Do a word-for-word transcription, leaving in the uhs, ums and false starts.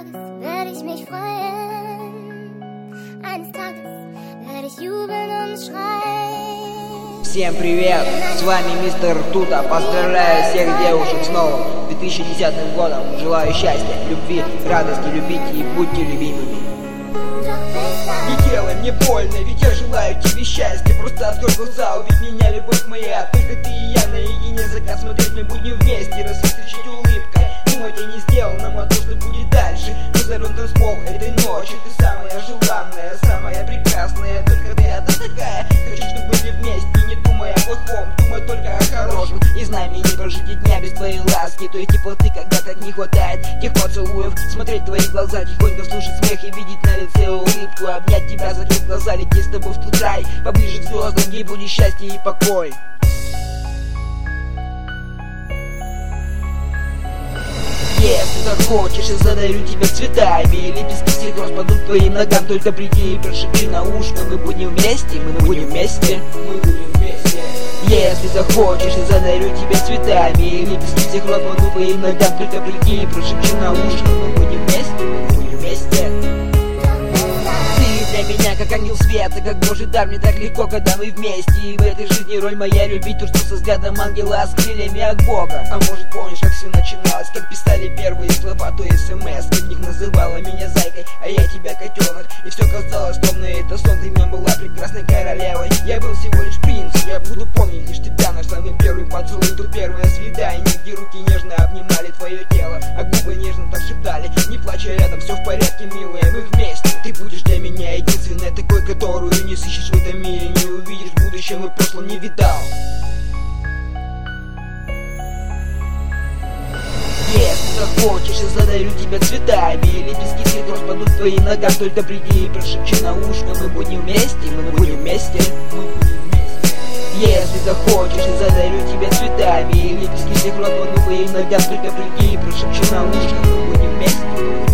Tages werde ich mich freuen. Eines Tages werde ich jubeln und schreien. Всем привет, с вами мистер Тута. Поздравляю всех девушек с новым две тысячи десятым годом. Желаю счастья, любви, радости, любите и будьте любимыми. Не делай мне больно, ведь я желаю тебе счастья. Просто открой глаза, увидь меня, любовь моя. Только ты и я наедине, закат смотреть мы будем вместе. Рассвет встречать улыбкой, думать я не сделал, нам а то, что будет дальше. Но зарон танцпол этой ночи, ты самая желанная, самая прекрасная. Только ты одна такая, хочу, чтобы были вместе. Не думай о плохом, думай только о хорошем. И знай, мне не прожить и дня без твоей ласки, той теплоты, когда так не хватает тех поцелуев. Смотреть в твои глаза, тихонько слушать смех и видеть на лице улыбку. Обнять тебя, закрыть глаза, лететь с тобой в тот рай, поближе к звездам, где будет счастье и покой. Если захочешь, я задарю тебя цветами, и лепестки всех роз падут к твоим ногам. Только приди и прошепчи на ушко, мы будем вместе, мы будем вместе, мы будем вместе. Если захочешь, я задарю тебя цветами, и лепестки всех роз падут к твоим ногам. Только приди и прошепчи на ушко, мы будем вместе, мы будем вместе. Для меня как ангел света, как Божий дар, мне так легко, когда мы вместе. И в этой жизни роль моя любить то, что со взглядом ангела, с крыльями от Бога. А может помнишь, как все начиналось, как писали первые слова, то смс. Ты в них называла меня зайкой, а я тебя котенок. И все казалось, словно это сон, ты меня была прекрасной королевой. Я был всего лишь принц, я буду помнить лишь тебя, наш самый первый поцелуй, то первое свидание, где руки нежно обнимали твое тело, а губы нежно так шептали: не плачь, рядом, все в порядке, милая, мы вместе. Ты будешь для меня единственной такой, которую не сыщешь в этом мире, не увидишь в будущем и в прошлом не видал. Если захочешь, я задарю тебя цветами, и лепестки всех роз падут к твоим ногам. Только приди и прошепчи на ушко, мы будем вместе, мы будем вместе, мы будем вместе. Если захочешь, я задарю тебя цветами, и лепестки всех роз падут к твоим ногам. Только приди и прошепчи на ушко, мы будем вместе.